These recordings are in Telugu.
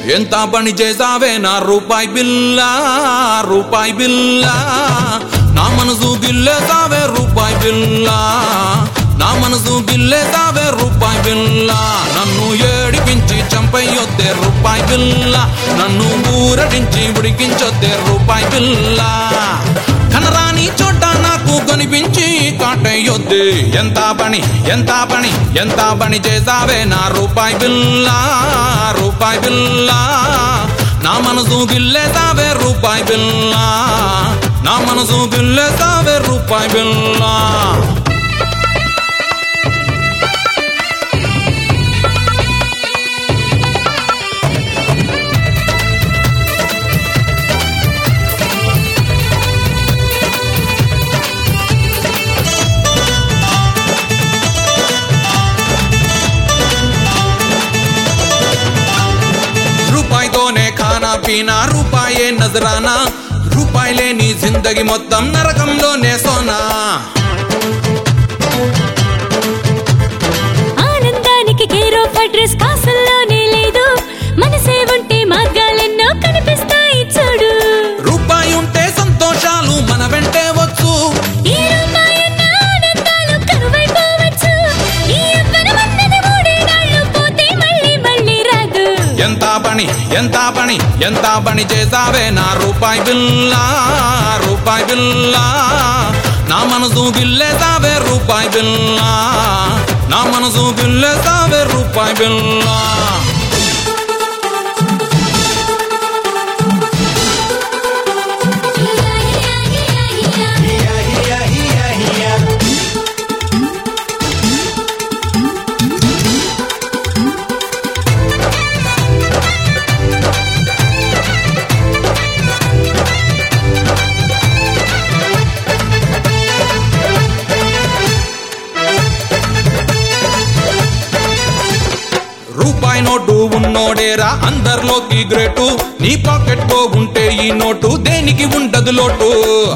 ఎంత పని చేసావే నా రూపాయి బిల్లా రూపాయి బిల్లా నా మనసు గిల్లేసావే రూపాయి బిల్లా నా మనసు గిల్లేసావే రూపాయి బిల్లా నన్ను ఏడిపించి చంపయ్యొద్దే రూపాయి బిల్లా నన్ను ఊరడించి ఉడికించొద్దే రూపాయి బిల్లా కనరాని చోట నాకు కనిపించి కాటయ్యొద్దే ఎంత పని ఎంత పని ఎంత పని చేసావే నా రూపాయి బిల్లా రూపాయి బిల్లా నా మనసు గిల్లేసావే రూపాయి బిల్లా నా మనసు గిల్లేసావే రూపాయి బిల్లా రూపాయితోనే ఖానా పీనా రూపాయే నజరానా రూపాయి లేని జిందగీ మొత్తం నరకంలోనే సోనా ఆనందానికి కేర్ ఆఫ్ అడ్రస్ కాసుల్లోనే లేదు మనసే ఉంటే మార్గాలెన్నో కనిపిస్తాయి చూడు రూపాయి ఉంటే సంతోషాలు మన వెంటే వచ్చు ఈ రూపాయన్న ఆనందాలు కరువైపోవచ్చు ఈ యవ్వనమన్నది మూడేనాళ్ళు పోతే మళ్ళీ మళ్ళీ రాదు ఎంత పని ఎంత పని ఎంత పని చేసావే నా రూపాయి బిల్లా రూపాయి బిల్లా నా మనసు గిల్లేసావే రూపాయి బిల్లా నా మనసు గిల్లేసావే రూపాయి బిల్లా రూపాయి నోటు ఉన్నోడేరా అందరిలోకి గ్రేటు నీ పాకెట్ తో ఉంటే ఈ నోటు దేనికి ఉండదు లోటు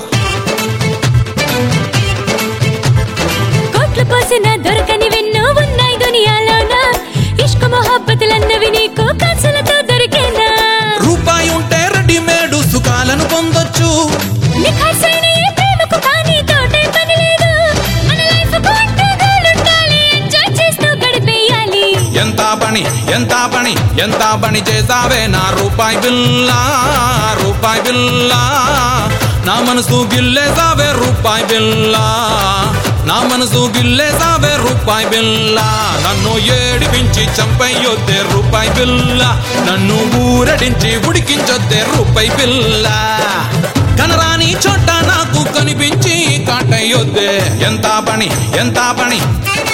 కోట్లు పోసిన దొరకని వెన్నో ఉన్నాయి దునియాలోన ఇష్క మొహబ్బతులన్నవి నీకు కాసులతో దొరికేనా రూపాయి ఉంటే రెడీమేడ్ సుఖాలను పొందొచ్చు నిఖార్సైన ఈ ప్రేమకు కానీ తోటే పని లేదు మన లైఫ్ కు అంటూ గోలుండాలి ఎంజాయ్ చేస్తూ గడిపేయాలి ఎంత పని ఎంత పని ఎంత పని చేసావే నా రూపాయి బిల్లా రూపాయి బిల్లా నా మనసు గిల్లేసావే రూపాయి బిల్లా నా మనసు గిల్లేసావే రూపాయి బిల్లా నన్ను ఏడిపించి చంపయ్యొద్దే రూపాయి బిల్లా నన్ను ఊరడించి ఉడికించొద్దే రూపాయి బిల్లా కనరాని చోట నాకు కనిపించి కాటయ్యొద్దే ఎంత పని ఎంత పని